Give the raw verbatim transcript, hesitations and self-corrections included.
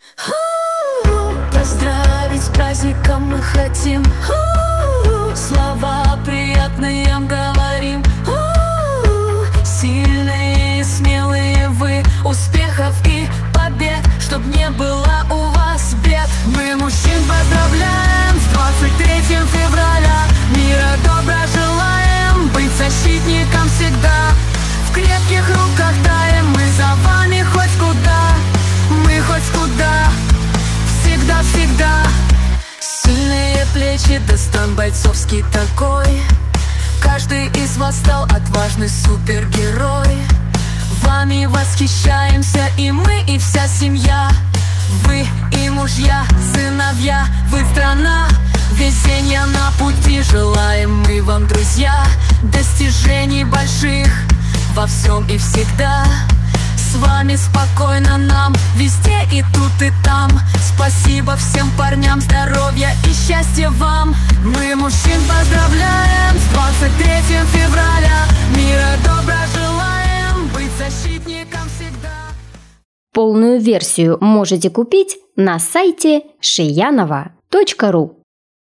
Поздравить с праздником мы хотим, слова приятные говорим. Сильные и смелые вы, успехов и побед, чтоб не было у вас бед. Мы мужчин поздравляем с двадцать третьим февраля. Мира добра желаем, быть защитником всегда. В крепких руках таем, мы за вами хоть куда. Мы хоть куда, всегда-всегда. Сильные плечи, да стан бойцовский такой. Каждый из вас стал отважный супергерой. Вами восхищаемся и мы, и вся семья. Вы и мужья, сыновья, вы страна. Везения на пути желаем мы вам, друзья. Достижений больших во всем и всегда. С вами спокойно нам, везде и тут и там. Спасибо всем парням, здоровья и счастья вам. Мы мужчин поздравляем с двадцать третьим февраля. Мира добра желаем, быть защитником всегда. Полную версию можете купить на сайте шиянова точка ру.